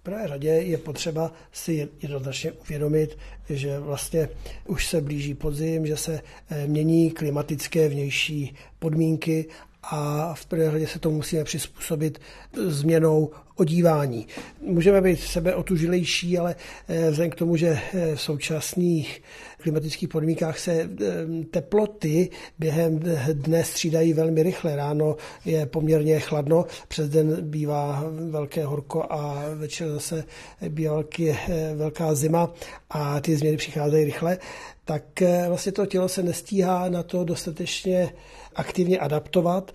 prvé řadě je potřeba si jednoznačně uvědomit, že vlastně už se blíží podzim, že se mění klimatické vnější podmínky a v prvé řadě se to musíme přizpůsobit změnou odívání. Můžeme být sebeotužilejší, ale vzhledem k tomu, že v současných klimatických podmínkách se teploty během dne střídají velmi rychle. Ráno je poměrně chladno, přes den bývá velké horko a večer zase bývá velká zima a ty změny přicházejí rychle, tak vlastně to tělo se nestíhá na to dostatečně aktivně adaptovat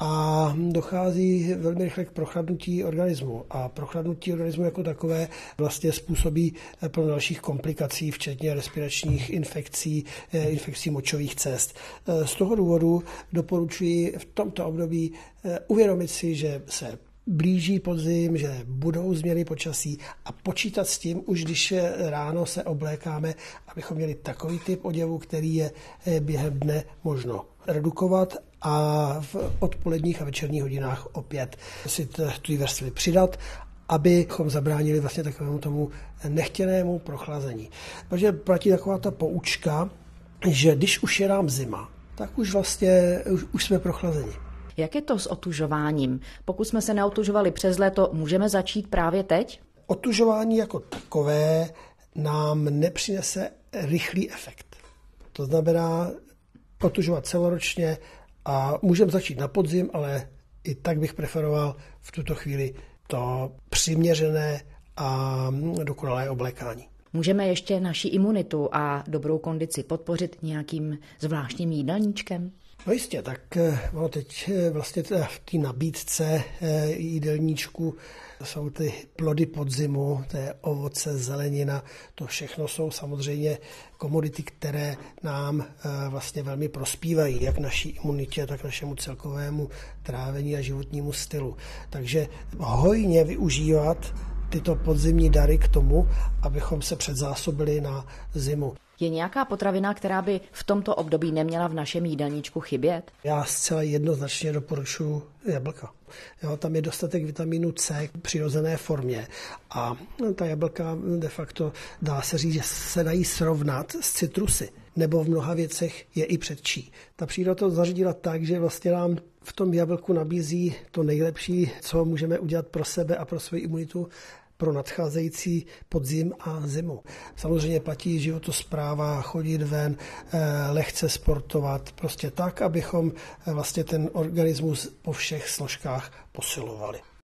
a dochází velmi rychle k prochladnutí organismu. A prochladnutí organismu jako takové vlastně způsobí plno dalších komplikací, včetně respiračních infekcí, infekcí močových cest. Z toho důvodu doporučuji v tomto období uvědomit si, že se blíží podzim, že budou změny počasí a počítat s tím, už když ráno se oblékáme, abychom měli takový typ oděvu, který je během dne možno redukovat a v odpoledních a večerních hodinách opět si ty vrstvy přidat, abychom zabránili vlastně takovému tomu nechtěnému prochlazení. Protože platí taková ta poučka, že když už je nám zima, tak už vlastně už jsme prochlazeni. Jak je to s otužováním? Pokud jsme se neotužovali přes léto, můžeme začít právě teď? Otužování jako takové nám nepřinese rychlý efekt. To znamená otužovat celoročně a můžeme začít na podzim, ale i tak bych preferoval v tuto chvíli to přiměřené a dokonalé oblékání. Můžeme ještě naši imunitu a dobrou kondici podpořit nějakým zvláštním jídelníčkem? No jistě, tak ono teď vlastně v té nabídce jídelníčku jsou ty plody podzimu, to je ovoce, zelenina, to všechno jsou samozřejmě komodity, které nám vlastně velmi prospívají, jak naší imunitě, tak našemu celkovému trávení a životnímu stylu. Takže hojně využívat tyto podzimní dary k tomu, abychom se předzásobili na zimu. Je nějaká potravina, která by v tomto období neměla v našem jídelníčku chybět? Já zcela jednoznačně doporučuji jablka. Jo, tam je dostatek vitamínu C v přirozené formě a ta jablka de facto dá se říct, že se dají srovnat s citrusy, nebo v mnoha věcech je i předčí. Ta příroda to zařídila tak, že vlastně nám v tom jablku nabízí to nejlepší, co můžeme udělat pro sebe a pro svou imunitu pro nadcházející podzim a zimu. Samozřejmě platí životospráva, chodit ven, lehce sportovat, prostě tak, abychom vlastně ten organismus po všech složkách posilovali.